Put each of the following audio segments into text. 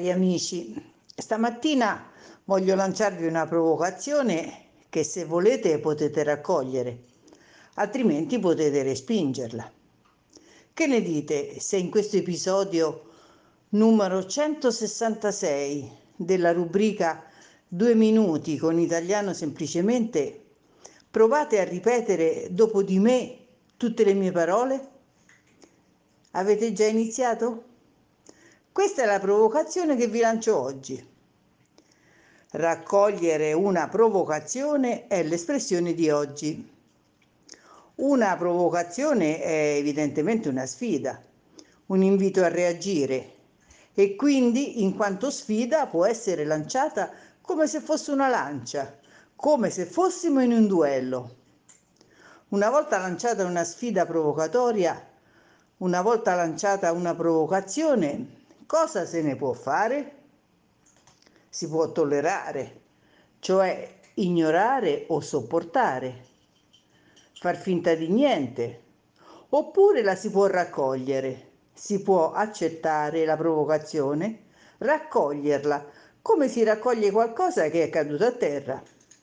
cari amici, stamattina voglio lanciarvi una provocazione che se volete potete raccogliere, altrimenti potete respingerla. Che ne dite se in questo episodio numero 166 della rubrica 2 minuti con italiano semplicemente provate a ripetere dopo di me tutte le mie parole? Avete già iniziato? Questa è la provocazione che vi lancio oggi. Raccogliere una provocazione è l'espressione di oggi. Una provocazione è evidentemente una sfida, un invito a reagire e quindi in quanto sfida può essere lanciata come se fosse una lancia, come se fossimo in un duello. Una volta lanciata una sfida provocatoria, una volta lanciata una provocazione, cosa se ne può fare? Si può tollerare, cioè ignorare o sopportare, far finta di niente, oppure la si può raccogliere, si può accettare la provocazione, raccoglierla, come si raccoglie qualcosa che è caduto a terra,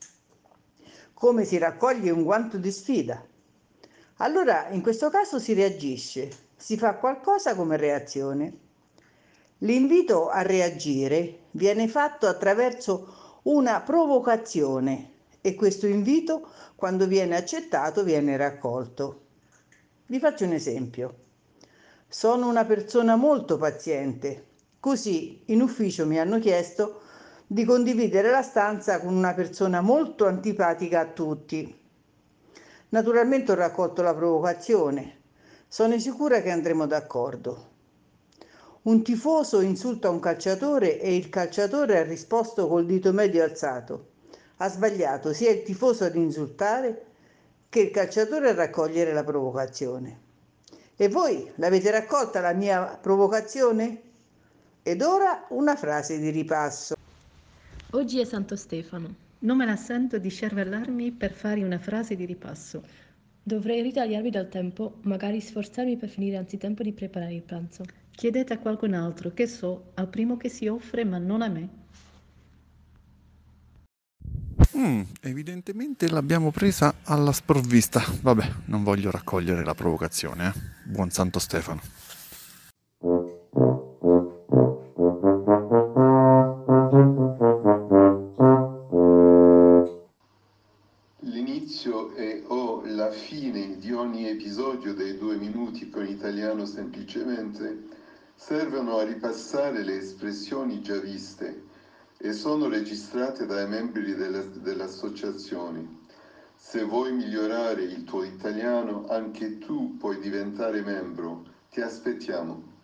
come si raccoglie un guanto di sfida. Allora, in questo caso si reagisce, si fa qualcosa come reazione. L'invito a reagire viene fatto attraverso una provocazione e questo invito, quando viene accettato, viene raccolto. Vi faccio un esempio. Sono una persona molto paziente, così in ufficio mi hanno chiesto di condividere la stanza con una persona molto antipatica a tutti. Naturalmente ho raccolto la provocazione. Sono sicura che andremo d'accordo. Un tifoso insulta un calciatore e il calciatore ha risposto col dito medio alzato. Ha sbagliato sia il tifoso ad insultare che il calciatore a raccogliere la provocazione. E voi l'avete raccolta la mia provocazione? Ed ora una frase di ripasso. Oggi è Santo Stefano. Non me la sento di scervellarmi per fare una frase di ripasso. Dovrei ritagliarmi del tempo, magari sforzarmi per finire anzitempo di preparare il pranzo. Chiedete a qualcun altro, che so, al primo che si offre, ma non a me. Evidentemente l'abbiamo presa alla sprovvista. Vabbè, non voglio raccogliere la provocazione, Buon Santo Stefano. L'inizio o la fine di ogni episodio dei 2 minuti con italiano semplicemente servono a ripassare le espressioni già viste e sono registrate dai membri dell'associazione. Se vuoi migliorare il tuo italiano, anche tu puoi diventare membro. Ti aspettiamo.